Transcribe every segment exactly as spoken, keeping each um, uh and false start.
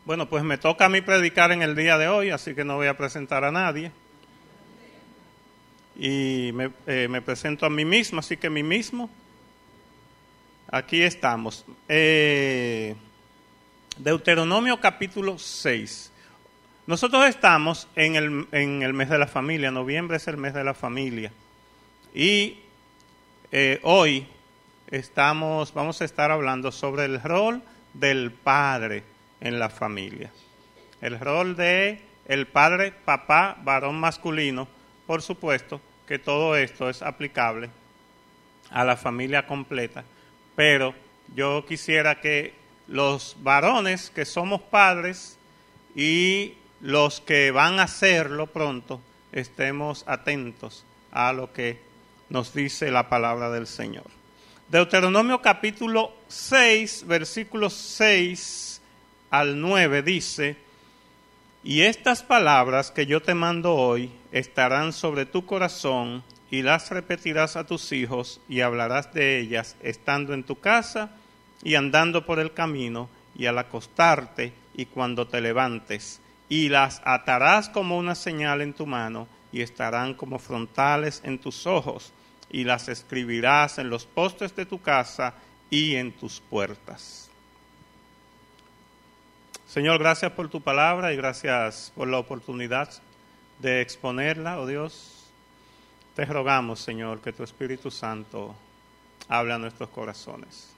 Bueno, pues me toca a mí predicar en el día de hoy, así que no voy a presentar a nadie. Y me, eh, me presento a mí mismo, así que mí mismo. Aquí estamos. Eh, Deuteronomio capítulo seis. Nosotros estamos en el, en el mes de la familia. Noviembre es el mes de la familia. Y eh, hoy estamos, vamos a estar hablando sobre el rol del padre en la familia. El rol de el padre, papá, varón masculino. Por supuesto que todo esto es aplicable a la familia completa. Pero yo quisiera que los varones que somos padres y los que van a hacerlo pronto estemos atentos a lo que nos dice la palabra del Señor. Deuteronomio capítulo seis, versículos seis al nueve dice: y estas palabras que yo te mando hoy estarán sobre tu corazón, y las repetirás a tus hijos, y hablarás de ellas estando en tu casa, y andando por el camino, y al acostarte, y cuando te levantes, y las atarás como una señal en tu mano, y estarán como frontales en tus ojos, y las escribirás en los postes de tu casa y en tus puertas. Señor, gracias por tu palabra y gracias por la oportunidad de exponerla, oh Dios. Te rogamos, Señor, que tu Espíritu Santo hable a nuestros corazones.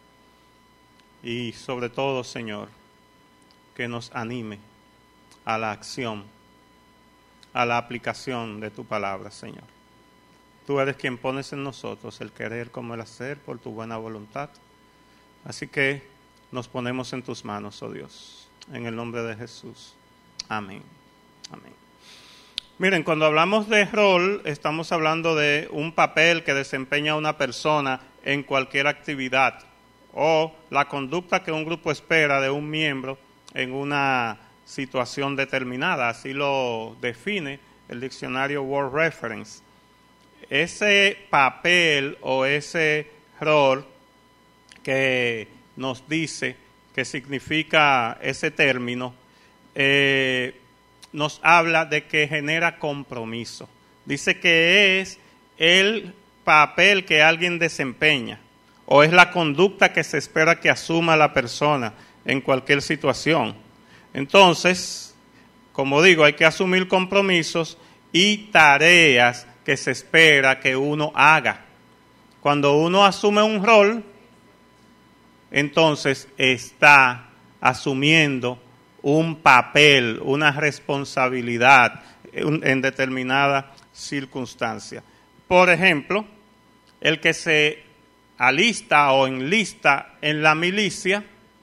Y sobre todo, Señor, que nos anime a la acción, a la aplicación de tu palabra, Señor. Tú eres quien pones en nosotros el querer como el hacer por tu buena voluntad. Así que nos ponemos en tus manos, oh Dios, en el nombre de Jesús. Amén. Amén. Miren, cuando hablamos de rol, estamos hablando de un papel que desempeña una persona en cualquier actividad o la conducta que un grupo espera de un miembro en una situación determinada. Así lo define el diccionario Word Reference. Ese papel o ese rol que nos dice que significa ese término, eh, nos habla de que genera compromiso. Dice que es el papel que alguien desempeña o es la conducta que se espera que asuma la persona en cualquier situación. Entonces, como digo, hay que asumir compromisos y tareas que se espera que uno haga. Cuando uno asume un rol, entonces está asumiendo un papel, una responsabilidad en determinada circunstancia. Por ejemplo, el que se alista o enlista en la milicia,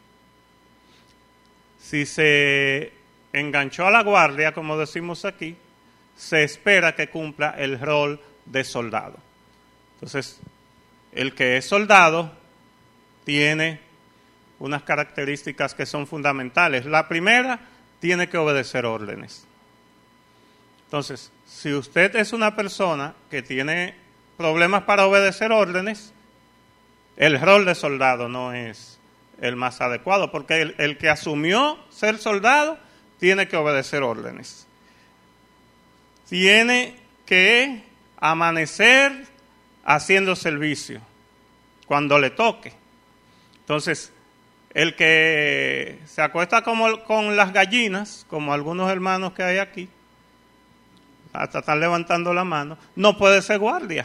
si se enganchó a la guardia, como decimos aquí, se espera que cumpla el rol de soldado. Entonces, el que es soldado tiene unas características que son fundamentales. La primera, tiene que obedecer órdenes. Entonces, si usted es una persona que tiene problemas para obedecer órdenes, el rol de soldado no es el más adecuado, porque el, el que asumió ser soldado tiene que obedecer órdenes. Tiene que amanecer haciendo servicio cuando le toque. Entonces, el que se acuesta como con las gallinas, como algunos hermanos que hay aquí, hasta están levantando la mano, no puede ser guardia.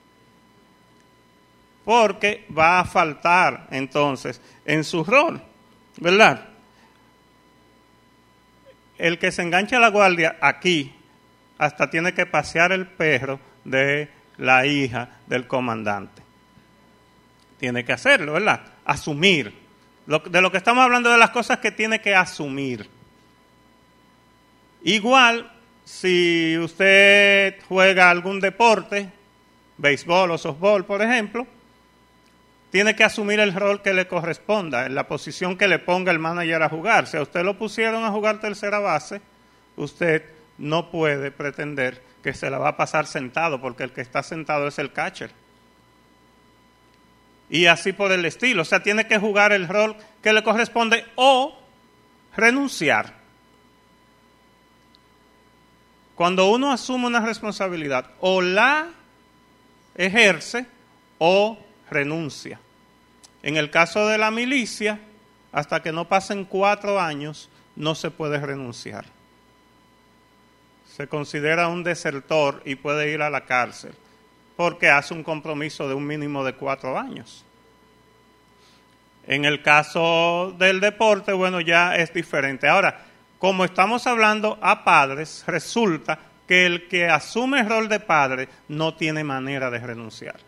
Porque va a faltar entonces en su rol, ¿verdad? El que se engancha a la guardia aquí, hasta tiene que pasear el perro de la hija del comandante. Tiene que hacerlo, ¿verdad? Asumir. De lo que estamos hablando de las cosas que tiene que asumir. Igual, si usted juega algún deporte, béisbol o softball, por ejemplo, tiene que asumir el rol que le corresponda, en la posición que le ponga el manager a jugar. Si a usted lo pusieron a jugar tercera base, usted no puede pretender que se la va a pasar sentado, porque el que está sentado es el catcher. Y así por el estilo. O sea, tiene que jugar el rol que le corresponde o renunciar. Cuando uno asume una responsabilidad, o la ejerce o renuncia. En el caso de la milicia, hasta que no pasen cuatro años, no se puede renunciar. Se considera un desertor y puede ir a la cárcel, porque hace un compromiso de un mínimo de cuatro años. En el caso del deporte, bueno, ya es diferente. Ahora, como estamos hablando a padres, resulta que el que asume el rol de padre no tiene manera de renunciar.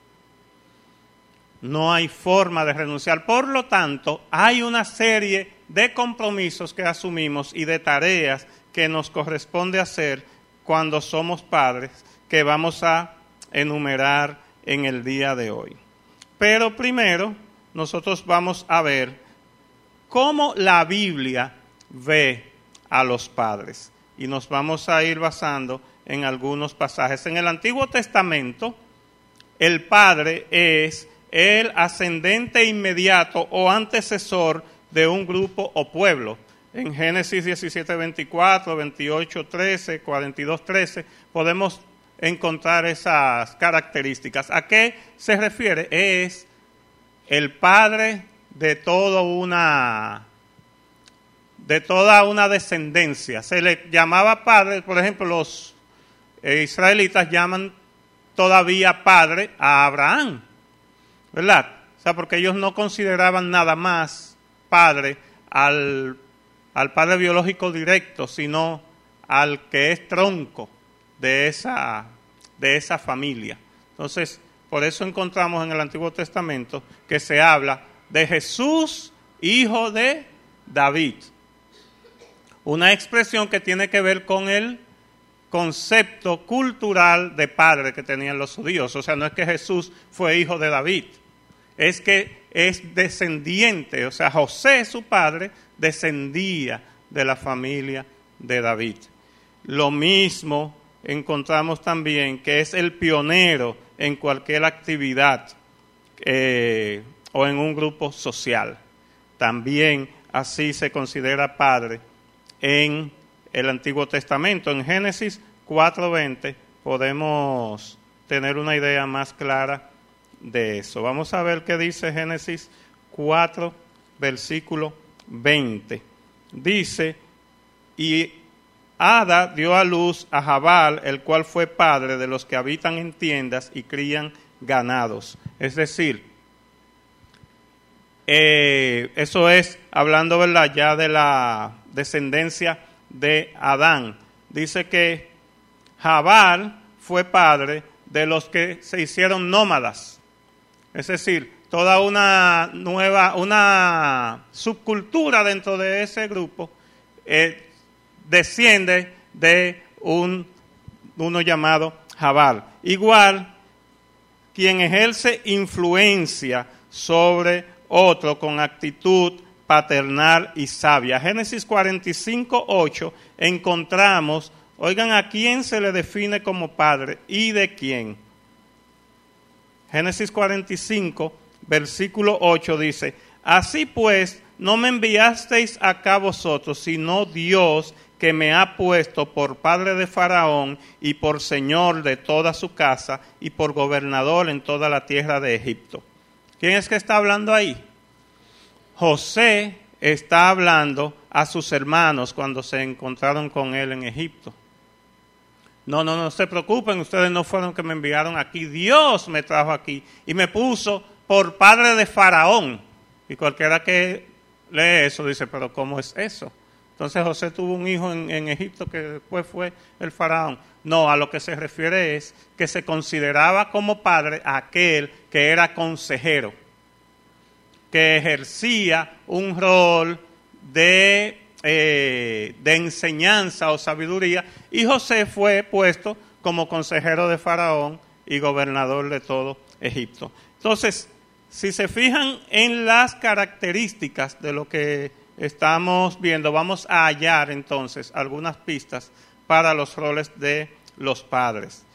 No hay forma de renunciar. Por lo tanto, hay una serie de compromisos que asumimos y de tareas que nos corresponde hacer cuando somos padres, que vamos a enumerar en el día de hoy. Pero primero, nosotros vamos a ver cómo la Biblia ve a los padres. Y nos vamos a ir basando en algunos pasajes. En el Antiguo Testamento, el padre es el ascendente inmediato o antecesor de un grupo o pueblo. En Génesis diecisiete, veinticuatro, veintiocho, trece, cuarenta y dos, trece, podemos encontrar esas características. ¿A qué se refiere? Es el padre de toda una, de toda una descendencia. Se le llamaba padre, por ejemplo, los eh, israelitas llaman todavía padre a Abraham, ¿verdad? O sea, porque ellos no consideraban nada más padre al, al padre biológico directo, sino al que es tronco de esa, de esa familia. Entonces, por eso encontramos en el Antiguo Testamento que se habla de Jesús, hijo de David. Una expresión que tiene que ver con el concepto cultural de padre que tenían los judíos. O sea, no es que Jesús fue hijo de David, es que es descendiente. O sea, José, su padre, descendía de la familia de David. Lo mismo encontramos también que es el pionero en cualquier actividad eh, o en un grupo social. También así se considera padre en el Antiguo Testamento. En Génesis cuatro veinte podemos tener una idea más clara de eso. Vamos a ver qué dice Génesis cuatro, versículo veinte. Dice, y Ada dio a luz a Jabal, el cual fue padre de los que habitan en tiendas y crían ganados. Es decir, eh, eso es hablando, ¿verdad?, ya de la descendencia de Adán. Dice que Jabal fue padre de los que se hicieron nómadas. Es decir, toda una nueva, una subcultura dentro de ese grupo eh, desciende de un, uno llamado Jabal. Igual, quien ejerce influencia sobre otro con actitud paternal y sabia. Génesis cuarenta y cinco, ocho, encontramos, oigan, a quién se le define como padre y de quién. Génesis cuarenta y cinco, versículo ocho dice, así pues, no me enviasteis acá vosotros, sino Dios, que me ha puesto por padre de Faraón y por señor de toda su casa y por gobernador en toda la tierra de Egipto. ¿Quién es que está hablando ahí? José está hablando a sus hermanos cuando se encontraron con él en Egipto. No, no, no se preocupen, ustedes no fueron que me enviaron aquí, Dios me trajo aquí y me puso por padre de Faraón. Y cualquiera que lee eso dice, pero ¿cómo es eso? Entonces José tuvo un hijo en, en Egipto que después fue el Faraón. No, a lo que se refiere es que se consideraba como padre a aquel que era consejero, que ejercía un rol de, eh, de enseñanza o sabiduría, y José fue puesto como consejero de Faraón y gobernador de todo Egipto. Entonces, si se fijan en las características de lo que estamos viendo, vamos a hallar entonces algunas pistas para los roles de los padres.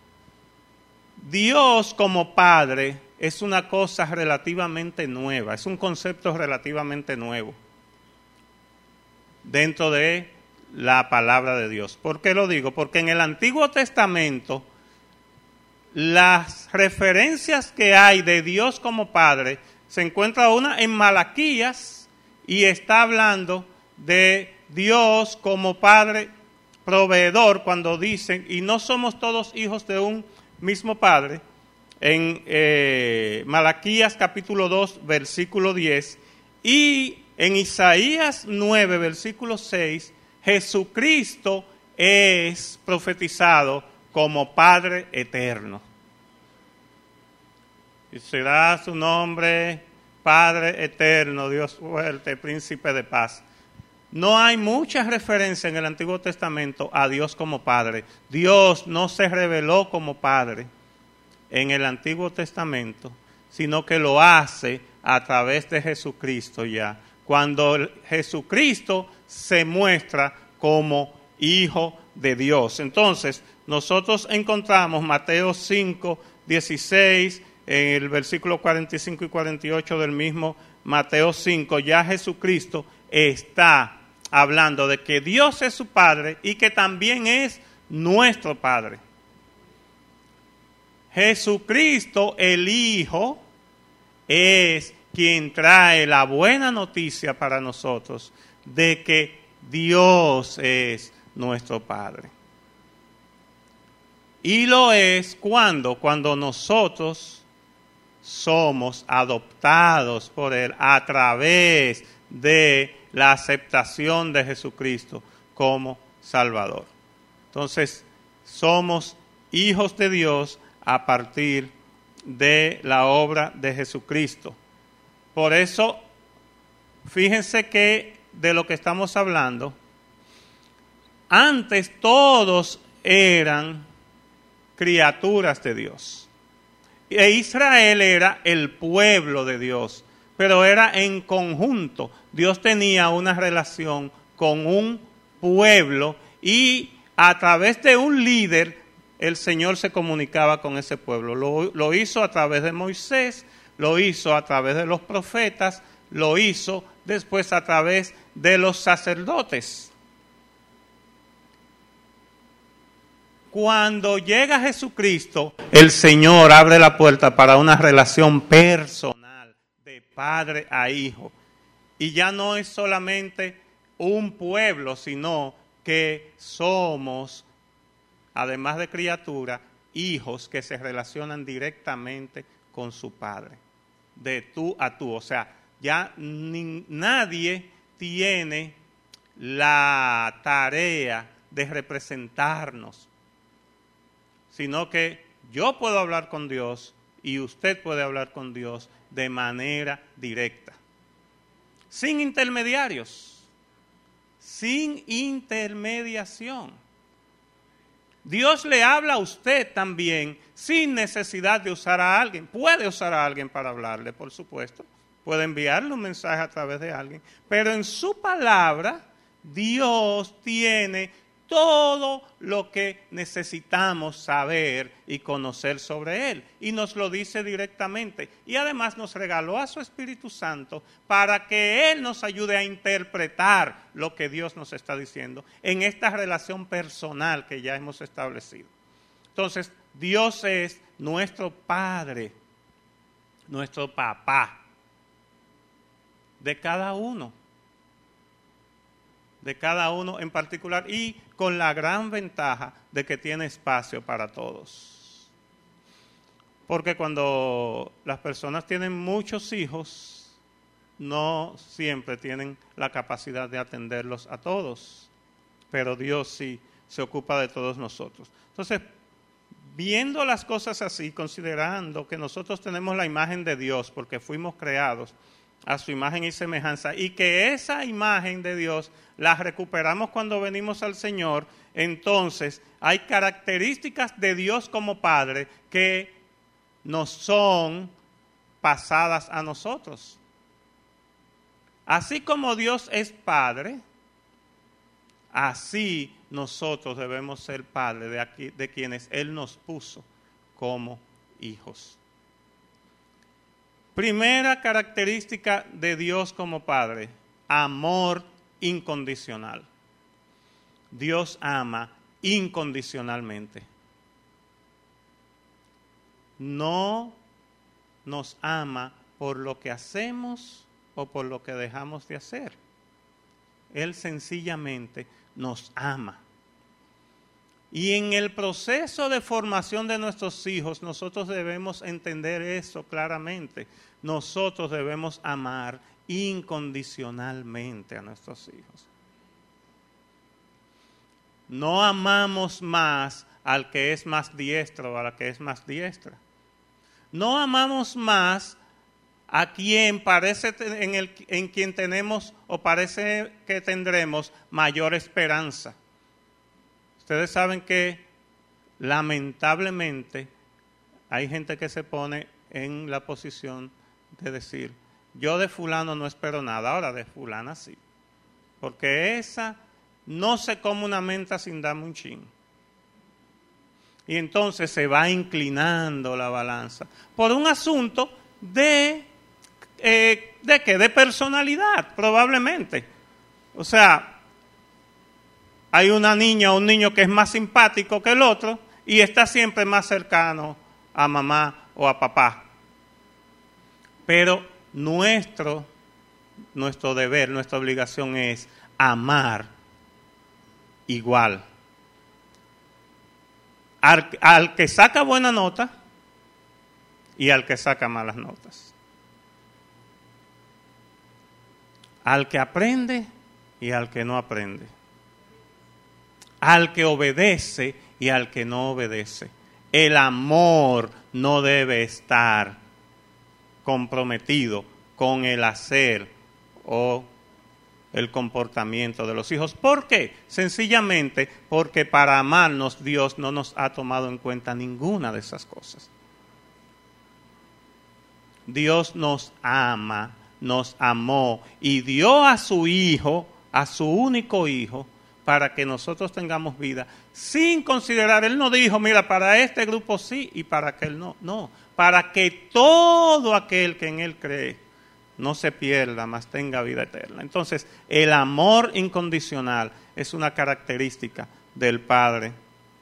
Dios como padre es una cosa relativamente nueva, es un concepto relativamente nuevo. dentro de la palabra de Dios. ¿Por qué lo digo? Porque en el Antiguo Testamento las referencias que hay de Dios como Padre se encuentra una en Malaquías y está hablando de Dios como Padre proveedor cuando dicen, y no somos todos hijos de un mismo Padre, en eh, Malaquías capítulo dos, versículo diez, y en Isaías nueve, versículo seis, Jesucristo es profetizado como Padre eterno. Y será su nombre Padre eterno, Dios fuerte, Príncipe de paz. No hay mucha referencia en el Antiguo Testamento a Dios como Padre. Dios no se reveló como Padre en el Antiguo Testamento, sino que lo hace a través de Jesucristo ya. Cuando Jesucristo se muestra como Hijo de Dios. Entonces, nosotros encontramos Mateo cinco, dieciséis, en el versículo cuarenta y cinco y cuarenta y ocho del mismo Mateo cinco, ya Jesucristo está hablando de que Dios es su Padre y que también es nuestro Padre. Jesucristo, el Hijo, es quien trae la buena noticia para nosotros de que Dios es nuestro Padre. Y lo es cuando, cuando nosotros somos adoptados por Él a través de la aceptación de Jesucristo como Salvador. Entonces, somos hijos de Dios a partir de la obra de Jesucristo. Por eso, fíjense que de lo que estamos hablando, antes todos eran criaturas de Dios. E Israel era el pueblo de Dios, pero era en conjunto. Dios tenía una relación con un pueblo y a través de un líder el Señor se comunicaba con ese pueblo. Lo, lo hizo a través de Moisés, lo hizo a través de los profetas, lo hizo después a través de los sacerdotes. Cuando llega Jesucristo, el Señor abre la puerta para una relación personal de padre a hijo. Y ya no es solamente un pueblo, sino que somos, además de criatura, hijos que se relacionan directamente con su Padre, de tú a tú. O sea, ya ni, nadie tiene la tarea de representarnos, sino que yo puedo hablar con Dios y usted puede hablar con Dios de manera directa, sin intermediarios, sin intermediación. Dios le habla a usted también sin necesidad de usar a alguien. Puede usar a alguien para hablarle, por supuesto. Puede enviarle un mensaje a través de alguien. Pero en su palabra, Dios tiene todo lo que necesitamos saber y conocer sobre Él. Y nos lo dice directamente. Y además nos regaló a su Espíritu Santo para que Él nos ayude a interpretar lo que Dios nos está diciendo en esta relación personal que ya hemos establecido. Entonces, Dios es nuestro Padre, nuestro papá, de cada uno. de cada uno en particular y con la gran ventaja de que tiene espacio para todos. Porque cuando las personas tienen muchos hijos, no siempre tienen la capacidad de atenderlos a todos, pero Dios sí se ocupa de todos nosotros. Entonces, viendo las cosas así, considerando que nosotros tenemos la imagen de Dios porque fuimos creados a su imagen y semejanza, y que esa imagen de Dios la recuperamos cuando venimos al Señor, entonces hay características de Dios como Padre que nos son pasadas a nosotros. Así como Dios es Padre, así nosotros debemos ser padres de, aquí, de quienes Él nos puso como hijos. Primera característica de Dios como Padre, amor incondicional. Dios ama incondicionalmente. No nos ama por lo que hacemos o por lo que dejamos de hacer. Él sencillamente nos ama. Y en el proceso de formación de nuestros hijos, nosotros debemos entender eso claramente. Nosotros debemos amar incondicionalmente a nuestros hijos. No amamos más al que es más diestro o a la que es más diestra. No amamos más a quien parece en, el, en quien tenemos o parece que tendremos mayor esperanza. Ustedes saben que lamentablemente hay gente que se pone en la posición de decir, yo de fulano no espero nada, ahora de fulana sí. Porque esa no se come una menta sin darme un chin. Y entonces se va inclinando la balanza por un asunto de, eh, ¿de qué? De personalidad, probablemente. O sea, hay una niña o un niño que es más simpático que el otro y está siempre más cercano a mamá o a papá. Pero nuestro, nuestro deber, nuestra obligación es amar igual. Al, al que saca buena nota y al que saca malas notas. Al que aprende y al que no aprende. Al que obedece y al que no obedece. El amor no debe estar comprometido con el hacer o el comportamiento de los hijos. ¿Por qué? Sencillamente porque para amarnos Dios no nos ha tomado en cuenta ninguna de esas cosas. Dios nos ama, nos amó y dio a su Hijo, a su único Hijo, para que nosotros tengamos vida, sin considerar, Él no dijo, mira, para este grupo sí y para aquel no. No, para que todo aquel que en Él cree no se pierda, mas tenga vida eterna. Entonces, el amor incondicional es una característica del Padre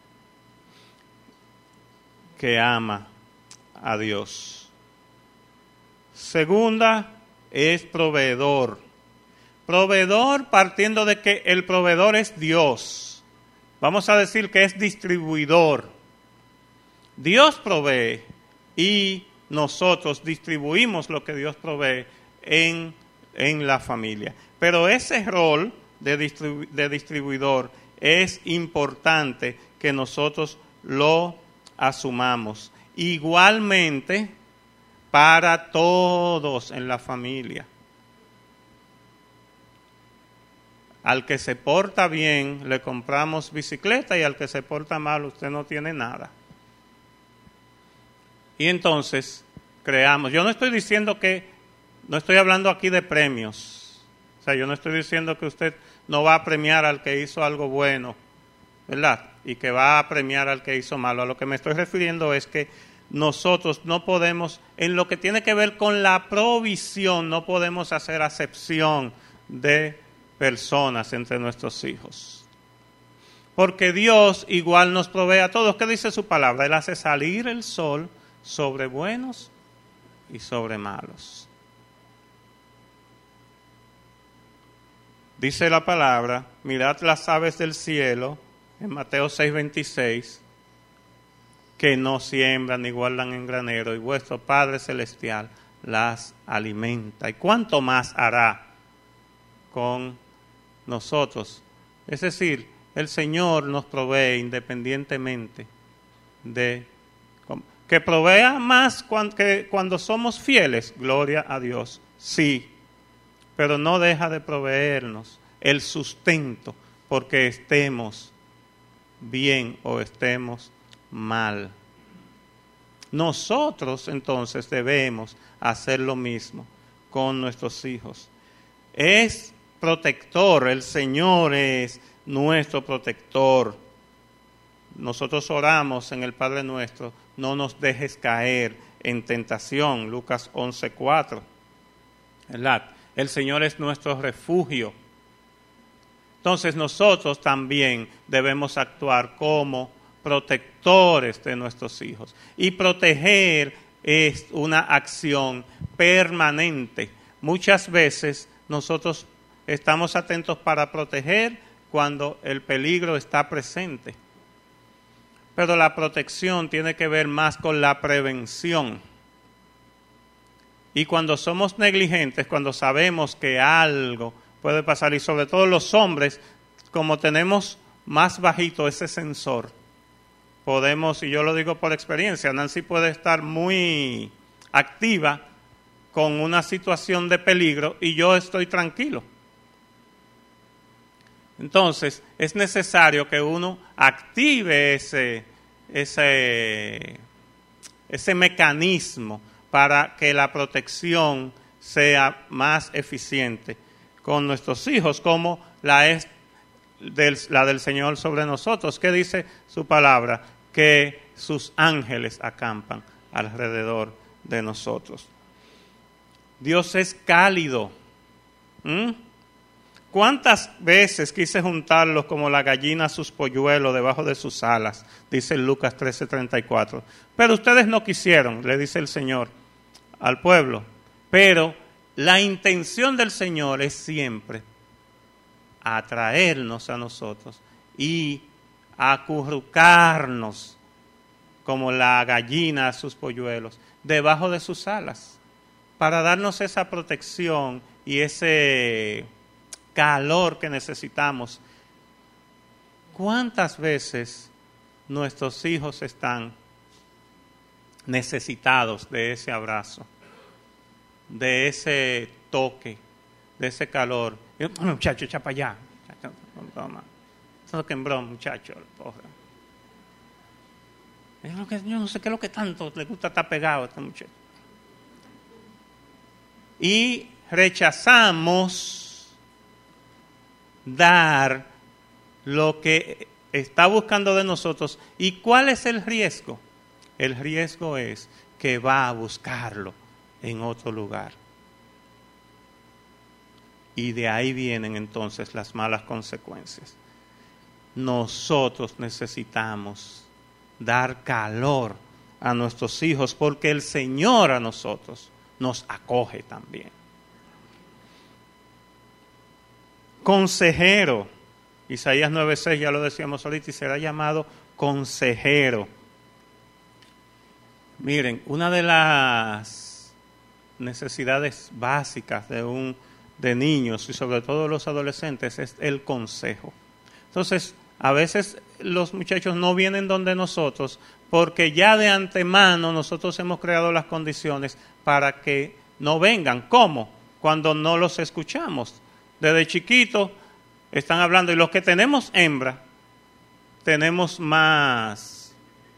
que ama a Dios. Segunda, es proveedor. Proveedor partiendo de que el proveedor es Dios. Vamos a decir que es distribuidor. Dios provee y nosotros distribuimos lo que Dios provee en, en la familia. Pero ese rol de, distribu- de distribuidor es importante que nosotros lo asumamos. Igualmente para todos en la familia. Al que se porta bien le compramos bicicleta y al que se porta mal usted no tiene nada. Y entonces creamos, yo no estoy diciendo que, no estoy hablando aquí de premios. O sea, yo no estoy diciendo que usted no va a premiar al que hizo algo bueno, ¿verdad? Y que va a premiar al que hizo malo. A lo que me estoy refiriendo es que nosotros no podemos, en lo que tiene que ver con la provisión, no podemos hacer acepción de personas entre nuestros hijos. Porque Dios igual nos provee a todos. ¿Qué dice su palabra? Él hace salir el sol sobre buenos y sobre malos. Dice la palabra, mirad las aves del cielo, en Mateo seis veintiséis, que no siembran ni guardan en granero, y vuestro Padre Celestial las alimenta. ¿Y cuánto más hará con nosotros? Es decir, el Señor nos provee independientemente de... Que provea más cuando, que cuando somos fieles, gloria a Dios, sí, pero no deja de proveernos el sustento porque estemos bien o estemos mal. Nosotros entonces debemos hacer lo mismo con nuestros hijos. Es protector, el Señor es nuestro protector. Nosotros oramos en el Padre Nuestro, no nos dejes caer en tentación, Lucas once cuatro, ¿verdad? El Señor es nuestro refugio. Entonces nosotros también debemos actuar como protectores de nuestros hijos. Y proteger es una acción permanente. Muchas veces nosotros estamos atentos para proteger cuando el peligro está presente. Pero la protección tiene que ver más con la prevención. Y cuando somos negligentes, cuando sabemos que algo puede pasar, y sobre todo los hombres, como tenemos más bajito ese sensor, podemos, y yo lo digo por experiencia, Nancy puede estar muy activa con una situación de peligro y yo estoy tranquilo. Entonces, es necesario que uno active ese, ese, ese mecanismo para que la protección sea más eficiente con nuestros hijos, como la es del, la del Señor sobre nosotros. ¿Qué dice su palabra? Que sus ángeles acampan alrededor de nosotros. Dios es cálido. ¿Mm? ¿Cuántas veces quise juntarlos como la gallina a sus polluelos debajo de sus alas? Dice Lucas trece treinta y cuatro. Pero ustedes no quisieron, le dice el Señor al pueblo. Pero la intención del Señor es siempre atraernos a nosotros y acurrucarnos como la gallina a sus polluelos debajo de sus alas, para darnos esa protección y ese calor que necesitamos. ¿Cuántas veces nuestros hijos están necesitados de ese abrazo, de ese toque, de ese calor? Muchacho, echa para allá. Toma. Toquembrón, muchacho. Es lo que, yo no sé qué es lo que tanto le gusta estar pegado a este muchacho. Y rechazamos dar lo que está buscando de nosotros. ¿Y cuál es el riesgo? El riesgo es que va a buscarlo en otro lugar. Y de ahí vienen entonces las malas consecuencias. Nosotros necesitamos dar calor a nuestros hijos porque el Señor a nosotros nos acoge también. Consejero, Isaías nueve seis, ya lo decíamos ahorita, y será llamado consejero. Miren, una de las necesidades básicas de un de niños y sobre todo los adolescentes es el consejo. Entonces, a veces los muchachos no vienen donde nosotros porque ya de antemano nosotros hemos creado las condiciones para que no vengan. ¿Cómo? Cuando no los escuchamos. Desde chiquitos están hablando, y los que tenemos hembra tenemos más,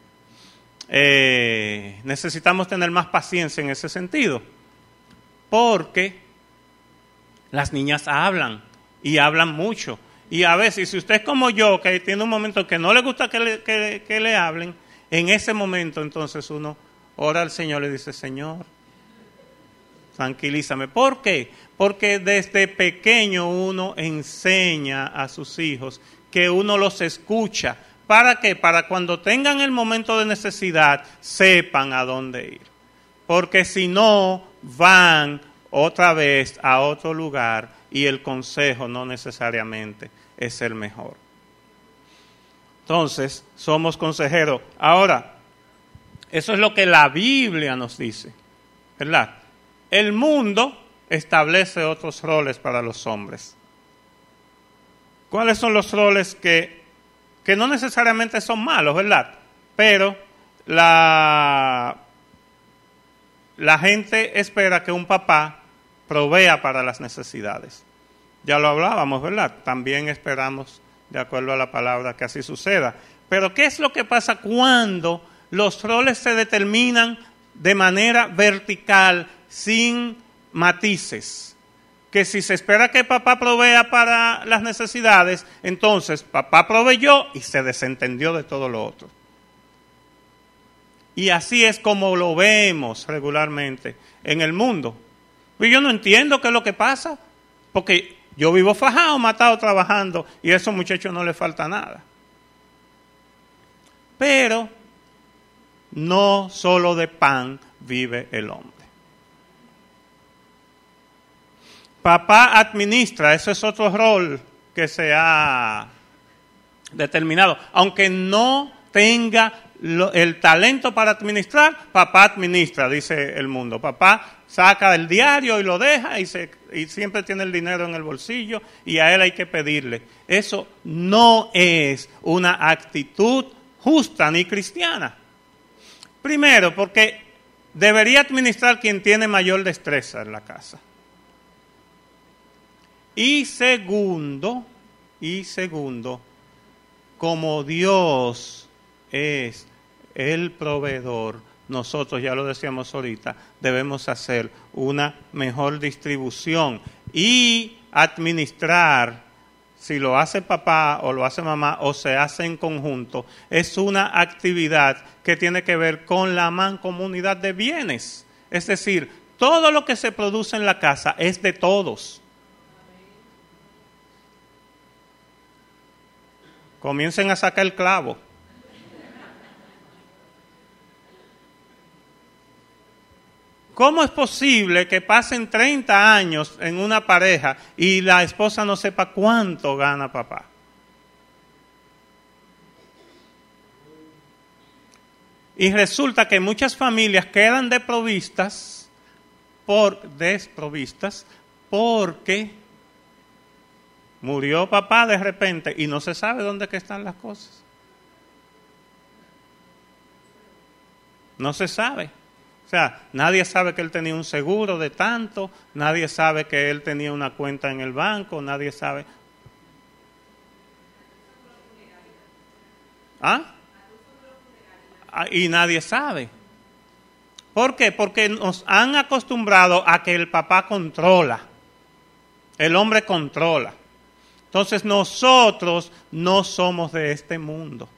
eh, necesitamos tener más paciencia en ese sentido, porque las niñas hablan y hablan mucho. Y a veces, si usted es como yo, que tiene un momento que no le gusta que le, que, que le hablen, en ese momento entonces uno ora al Señor y le dice: Señor, tranquilízame. ¿Por qué? Porque desde pequeño uno enseña a sus hijos que uno los escucha. ¿Para qué? Para cuando tengan el momento de necesidad sepan a dónde ir. Porque si no, van otra vez a otro lugar y el consejo no necesariamente es el mejor. Entonces, somos consejeros. Ahora, eso es lo que la Biblia nos dice, ¿verdad? El mundo establece otros roles para los hombres. ¿Cuáles son los roles que, que no necesariamente son malos, ¿verdad? Pero la, la gente espera que un papá provea para las necesidades. Ya lo hablábamos, ¿verdad? También esperamos, de acuerdo a la palabra, que así suceda. Pero ¿qué es lo que pasa cuando los roles se determinan de manera vertical, sin matices? Que si se espera que papá provea para las necesidades, entonces papá proveyó y se desentendió de todo lo otro. Y así es como lo vemos regularmente en el mundo. Y yo no entiendo qué es lo que pasa, porque Yo vivo fajado, matado, trabajando, y a esos muchachos no les falta nada. Pero no solo de pan vive el hombre. Papá administra, ese es otro rol que se ha determinado. Aunque no tenga lo, el talento para administrar, papá administra, dice el mundo. Papá saca el diario y lo deja y, se, y siempre tiene el dinero en el bolsillo y a él hay que pedirle. Eso no es una actitud justa ni cristiana. Primero, porque debería administrar quien tiene mayor destreza en la casa. Y segundo, y segundo, como Dios es el proveedor, nosotros, ya lo decíamos ahorita, debemos hacer una mejor distribución y administrar, si lo hace papá o lo hace mamá o se hace en conjunto, es una actividad que tiene que ver con la mancomunidad de bienes. Es decir, todo lo que se produce en la casa es de todos. Comiencen a sacar el clavo. ¿Cómo es posible que pasen treinta años en una pareja y la esposa no sepa cuánto gana papá? Y resulta que muchas familias quedan desprovistas, por, desprovistas porque murió papá de repente y no se sabe dónde que están las cosas. No se sabe. O sea, nadie sabe que él tenía un seguro de tanto, nadie sabe que él tenía una cuenta en el banco, nadie sabe. ¿Ah? Y nadie sabe. ¿Por qué? Porque nos han acostumbrado a que el papá controla, el hombre controla. Entonces nosotros no somos de este mundo.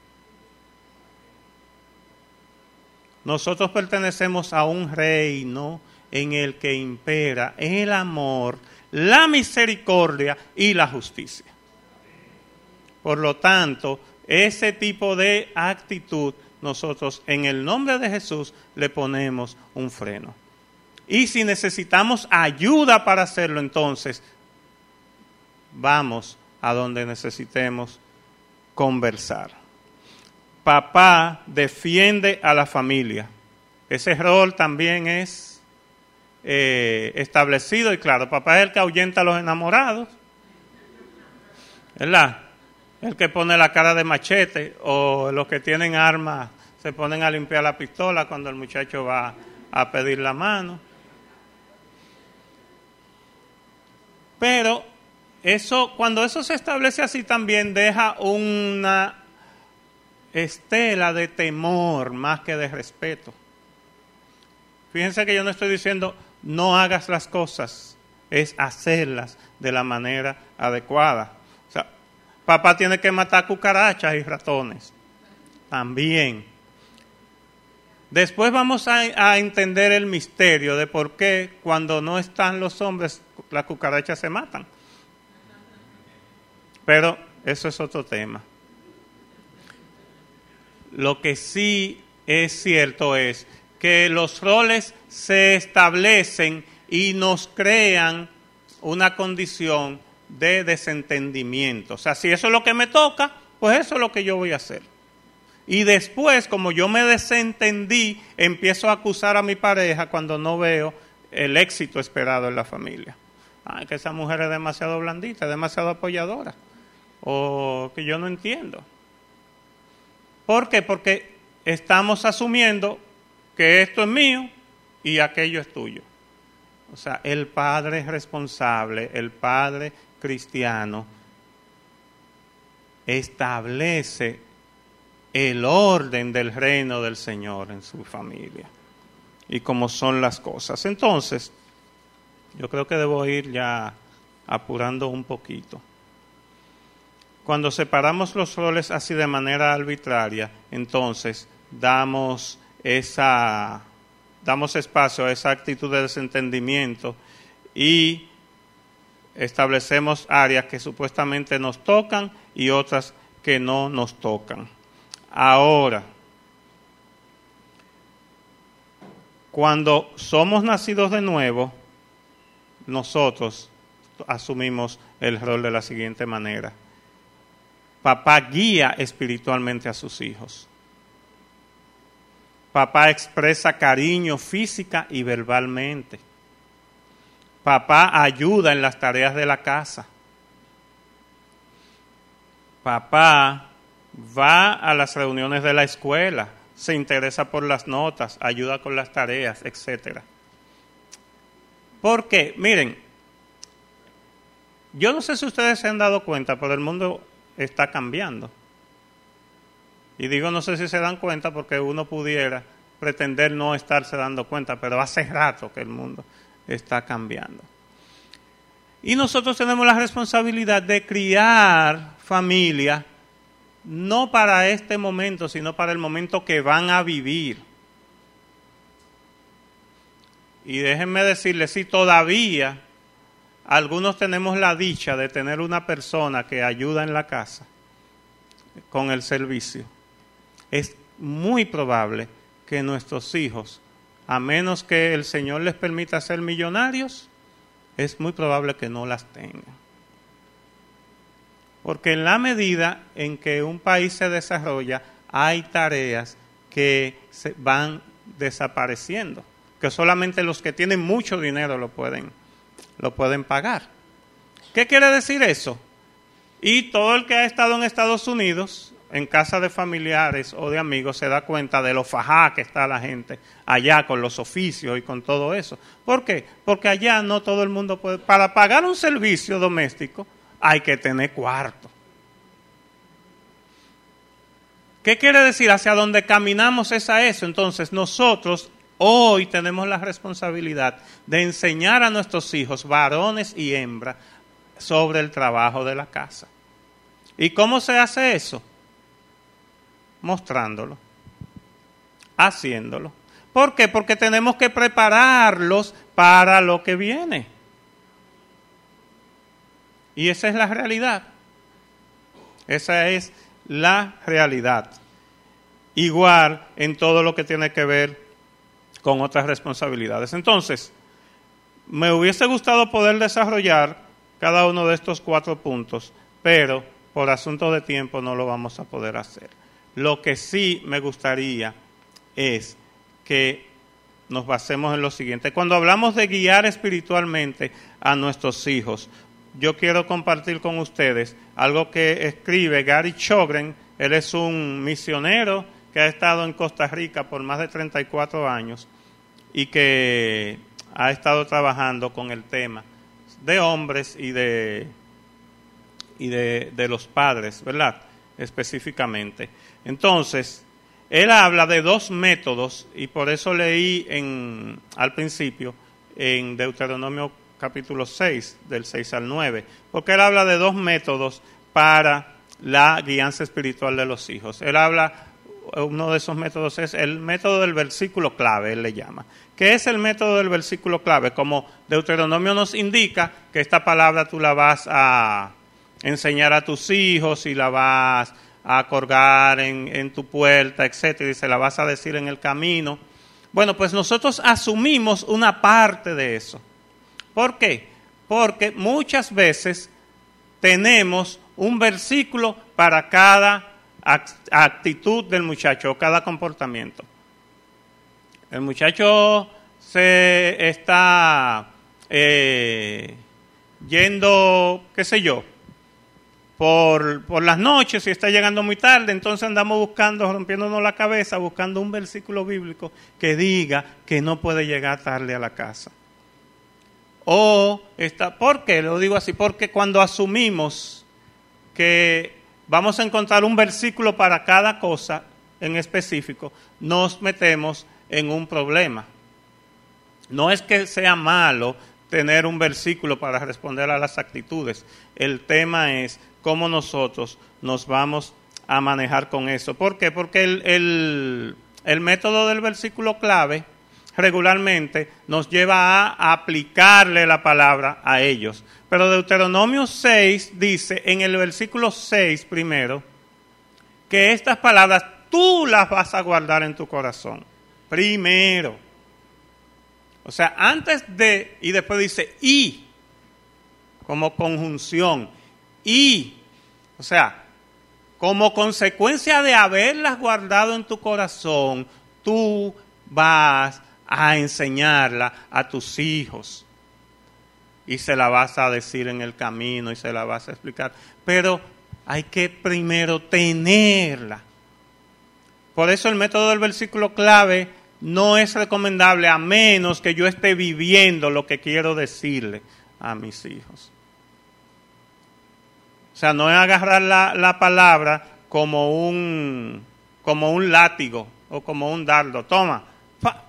Nosotros pertenecemos a un reino en el que impera el amor, la misericordia y la justicia. Por lo tanto, ese tipo de actitud nosotros en el nombre de Jesús le ponemos un freno. Y si necesitamos ayuda para hacerlo, entonces vamos a donde necesitemos conversar. Papá defiende a la familia. Ese rol también es eh, establecido y claro, papá es el que ahuyenta a los enamorados, ¿verdad? El que pone la cara de machete o los que tienen armas se ponen a limpiar la pistola cuando el muchacho va a pedir la mano. Pero eso, cuando eso se establece así también deja una estela de temor más que de respeto. Fíjense que yo no estoy diciendo no hagas las cosas, es hacerlas de la manera adecuada. O sea, papá tiene que matar cucarachas y ratones también. Después vamos a, a entender el misterio de por qué cuando no están los hombres las cucarachas se matan. Pero eso es otro tema. Lo que sí es cierto es que los roles se establecen y nos crean una condición de desentendimiento. O sea, si eso es lo que me toca, pues eso es lo que yo voy a hacer. Y después, como yo me desentendí, empiezo a acusar a mi pareja cuando no veo el éxito esperado en la familia. Ah, que esa mujer es demasiado blandita, demasiado apoyadora. O que yo no entiendo. ¿Por qué? Porque estamos asumiendo que esto es mío y aquello es tuyo. O sea, el padre responsable, el padre cristiano, establece el orden del reino del Señor en su familia y cómo son las cosas. Entonces, yo creo que debo ir ya apurando un poquito. Cuando separamos los roles así de manera arbitraria, entonces damos esa damos espacio a esa actitud de desentendimiento y establecemos áreas que supuestamente nos tocan y otras que no nos tocan. Ahora, cuando somos nacidos de nuevo, nosotros asumimos el rol de la siguiente manera. Papá guía espiritualmente a sus hijos. Papá expresa cariño física y verbalmente. Papá ayuda en las tareas de la casa. Papá va a las reuniones de la escuela, se interesa por las notas, ayuda con las tareas, etcétera. Porque, miren, yo no sé si ustedes se han dado cuenta, pero el mundo está cambiando. Y digo no sé si se dan cuenta porque uno pudiera pretender no estarse dando cuenta, pero hace rato que el mundo está cambiando. Y nosotros tenemos la responsabilidad de criar familia, no para este momento, sino para el momento que van a vivir. Y déjenme decirles, si todavía algunos tenemos la dicha de tener una persona que ayuda en la casa con el servicio, es muy probable que nuestros hijos, a menos que el Señor les permita ser millonarios, es muy probable que no las tengan. Porque en la medida en que un país se desarrolla, hay tareas que se van desapareciendo, que solamente los que tienen mucho dinero lo pueden, lo pueden pagar. ¿Qué quiere decir eso? Y todo el que ha estado en Estados Unidos, en casa de familiares o de amigos, se da cuenta de lo fajá que está la gente allá con los oficios y con todo eso. ¿Por qué? Porque allá no todo el mundo puede. Para pagar un servicio doméstico hay que tener cuarto. ¿Qué quiere decir? Hacia dónde caminamos es a eso. Entonces nosotros hoy tenemos la responsabilidad de enseñar a nuestros hijos, varones y hembras, sobre el trabajo de la casa. ¿Y cómo se hace eso? Mostrándolo, haciéndolo. ¿Por qué? Porque tenemos que prepararlos para lo que viene. Y esa es la realidad. Esa es la realidad. Igual en todo lo que tiene que ver con otras responsabilidades. Entonces, me hubiese gustado poder desarrollar cada uno de estos cuatro puntos, pero por asunto de tiempo no lo vamos a poder hacer. Lo que sí me gustaría es que nos basemos en lo siguiente. Cuando hablamos de guiar espiritualmente a nuestros hijos, yo quiero compartir con ustedes algo que escribe Gary Chogren. Él es un misionero que ha estado en Costa Rica por más de treinta y cuatro años y que ha estado trabajando con el tema de hombres y de, y de, de los padres, ¿verdad? Específicamente. Entonces, él habla de dos métodos, y por eso leí en, al principio en Deuteronomio capítulo seis, del seis al nueve, porque él habla de dos métodos para la guianza espiritual de los hijos. Él habla, uno de esos métodos es el método del versículo clave, él le llama. ¿Qué es el método del versículo clave? Como Deuteronomio nos indica que esta palabra tú la vas a enseñar a tus hijos y la vas a colgar en, en tu puerta, etcétera, y se la vas a decir en el camino. Bueno, pues nosotros asumimos una parte de eso. ¿Por qué? Porque muchas veces tenemos un versículo para cada actitud del muchacho, cada comportamiento. El muchacho se está eh, yendo, qué sé yo, por, por las noches y está llegando muy tarde, entonces andamos buscando, rompiéndonos la cabeza, buscando un versículo bíblico que diga que no puede llegar tarde a la casa. O está, ¿por qué lo digo así? Porque cuando asumimos que vamos a encontrar un versículo para cada cosa en específico, nos metemos en un problema. No es que sea malo tener un versículo para responder a las actitudes. El tema es cómo nosotros nos vamos a manejar con eso. ¿Por qué? Porque el, el, el método del versículo clave regularmente nos lleva a aplicarle la palabra a ellos. Pero Deuteronomio seis dice en el versículo seis primero que estas palabras tú las vas a guardar en tu corazón. Primero. O sea, antes de, y después dice y, como conjunción. Y, o sea, como consecuencia de haberlas guardado en tu corazón, tú vas a enseñarla a tus hijos. Y se la vas a decir en el camino y se la vas a explicar. Pero hay que primero tenerla. Por eso el método del versículo clave no es recomendable a menos que yo esté viviendo lo que quiero decirle a mis hijos. O sea, no es agarrar la, la palabra como un, como un látigo o como un dardo. Toma, ¡fa!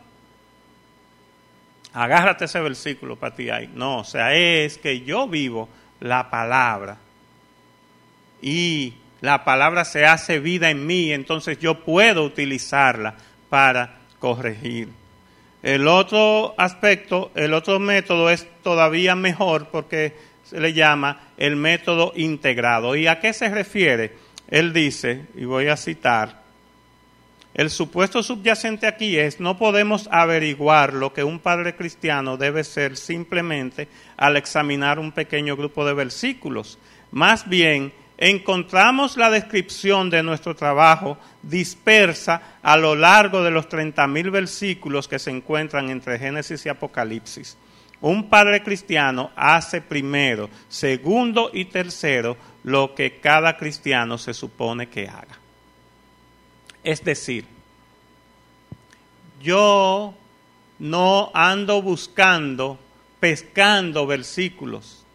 Agárrate ese versículo para ti ahí. No, o sea, es que yo vivo la palabra y la palabra se hace vida en mí, entonces yo puedo utilizarla para corregir. El otro aspecto, el otro método es todavía mejor porque se le llama el método integrado. ¿Y a qué se refiere? Él dice, y voy a citar, el supuesto subyacente aquí es, no podemos averiguar lo que un padre cristiano debe ser simplemente al examinar un pequeño grupo de versículos. Más bien, encontramos la descripción de nuestro trabajo dispersa a lo largo de los treinta mil versículos que se encuentran entre Génesis y Apocalipsis. Un padre cristiano hace primero, segundo y tercero lo que cada cristiano se supone que haga. Es decir, yo no ando buscando, pescando versículos.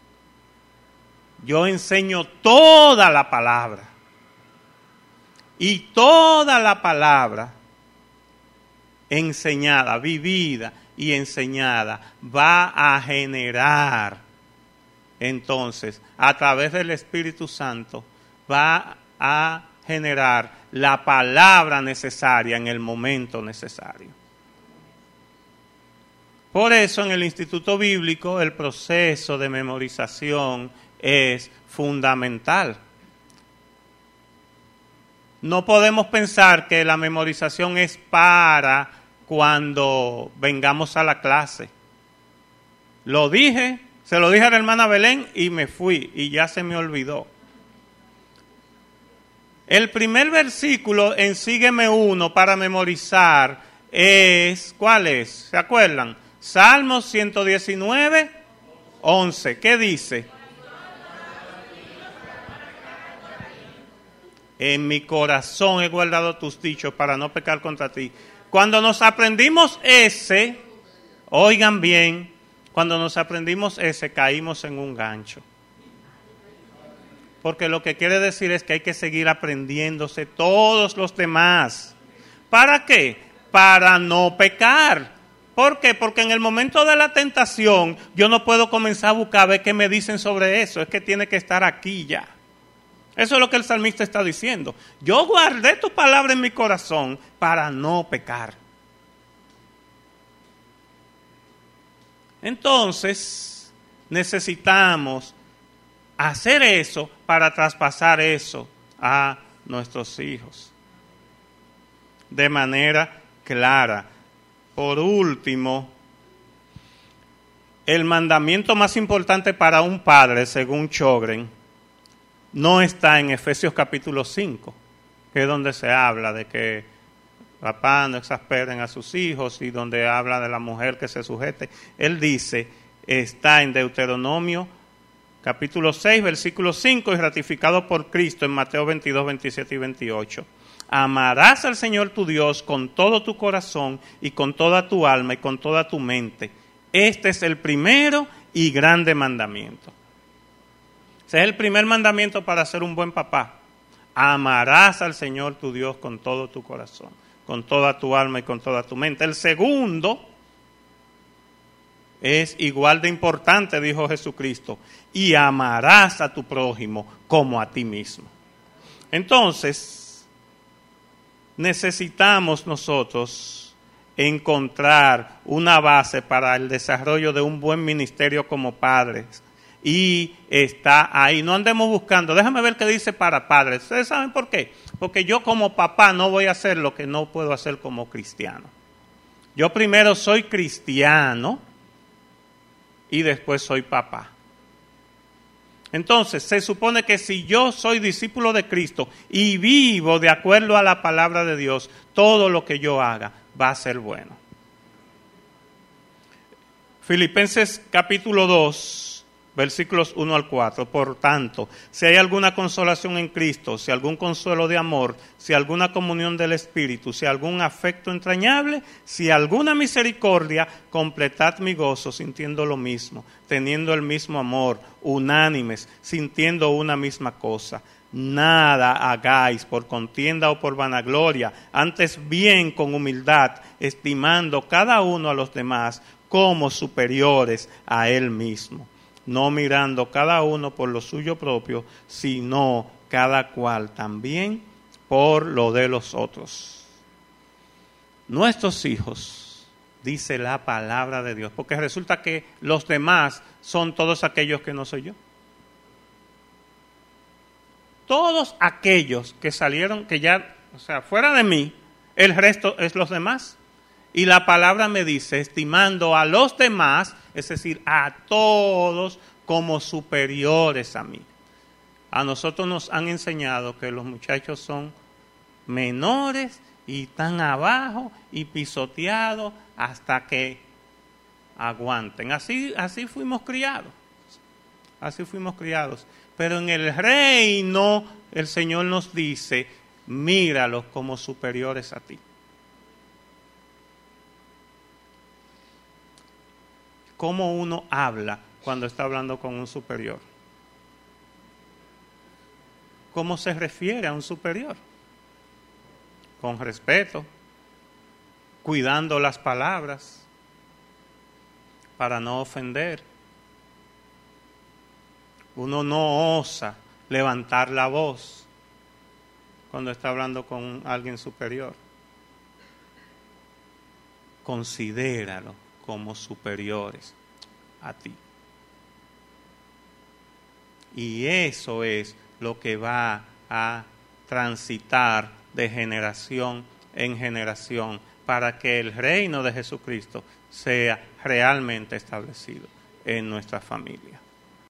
Yo enseño toda la palabra. Y toda la palabra enseñada, vivida y enseñada va a generar, entonces, a través del Espíritu Santo, va a generar la palabra necesaria en el momento necesario. Por eso en el Instituto Bíblico el proceso de memorización es fundamental. No podemos pensar que la memorización es para cuando vengamos a la clase. Lo dije, se lo dije a la hermana Belén y me fui y ya se me olvidó. El primer versículo en Sígueme uno para memorizar es, ¿cuál es? ¿Se acuerdan? Salmos ciento diecinueve, once. ¿Qué dice? En mi corazón he guardado tus dichos para no pecar contra ti. Cuando nos aprendimos ese, oigan bien, cuando nos aprendimos ese caímos en un gancho. Porque lo que quiere decir es que hay que seguir aprendiéndose todos los demás. ¿Para qué? Para no pecar. ¿Por qué? Porque en el momento de la tentación yo no puedo comenzar a buscar a ver qué me dicen sobre eso. Es que tiene que estar aquí ya. Eso es lo que el salmista está diciendo. Yo guardé tu palabra en mi corazón para no pecar. Entonces, necesitamos hacer eso para traspasar eso a nuestros hijos. De manera clara. Por último, el mandamiento más importante para un padre, según Sjogren, no está en Efesios capítulo cinco, que es donde se habla de que papá no exasperen a sus hijos y donde habla de la mujer que se sujete. Él dice, está en Deuteronomio capítulo seis, versículo cinco y ratificado por Cristo en Mateo veintidós, veintisiete y veintiocho. Amarás al Señor tu Dios con todo tu corazón y con toda tu alma y con toda tu mente. Este es el primero y grande mandamiento. Ese es el primer mandamiento para ser un buen papá. Amarás al Señor tu Dios con todo tu corazón, con toda tu alma y con toda tu mente. El segundo es igual de importante, dijo Jesucristo, y amarás a tu prójimo como a ti mismo. Entonces, necesitamos nosotros encontrar una base para el desarrollo de un buen ministerio como padres. Y está ahí. No andemos buscando. Déjame ver qué dice para padres. ¿Ustedes saben por qué? Porque yo como papá no voy a hacer lo que no puedo hacer como cristiano. Yo primero soy cristiano y después soy papá. Entonces, se supone que si yo soy discípulo de Cristo y vivo de acuerdo a la palabra de Dios, todo lo que yo haga va a ser bueno. Filipenses capítulo dos, versículos uno al cuatro. Por tanto, si hay alguna consolación en Cristo, si algún consuelo de amor, si alguna comunión del Espíritu, si algún afecto entrañable, si alguna misericordia, completad mi gozo sintiendo lo mismo, teniendo el mismo amor, unánimes, sintiendo una misma cosa. Nada hagáis por contienda o por vanagloria, antes bien con humildad, estimando cada uno a los demás como superiores a él mismo, no mirando cada uno por lo suyo propio, sino cada cual también por lo de los otros. Nuestros hijos, dice la palabra de Dios, porque resulta que los demás son todos aquellos que no soy yo. Todos aquellos que salieron, que ya, o sea, fuera de mí, el resto es los demás. Y la palabra me dice, estimando a los demás, es decir, a todos como superiores a mí. A nosotros nos han enseñado que los muchachos son menores y están abajo y pisoteados hasta que aguanten. Así, así fuimos criados. Así fuimos criados. Pero en el reino el Señor nos dice, míralos como superiores a ti. ¿Cómo uno habla cuando está hablando con un superior? ¿Cómo se refiere a un superior? Con respeto, cuidando las palabras para no ofender. Uno no osa levantar la voz cuando está hablando con alguien superior. Considéralo como superiores a ti. Y eso es lo que va a transitar de generación en generación para que el reino de Jesucristo sea realmente establecido en nuestra familia.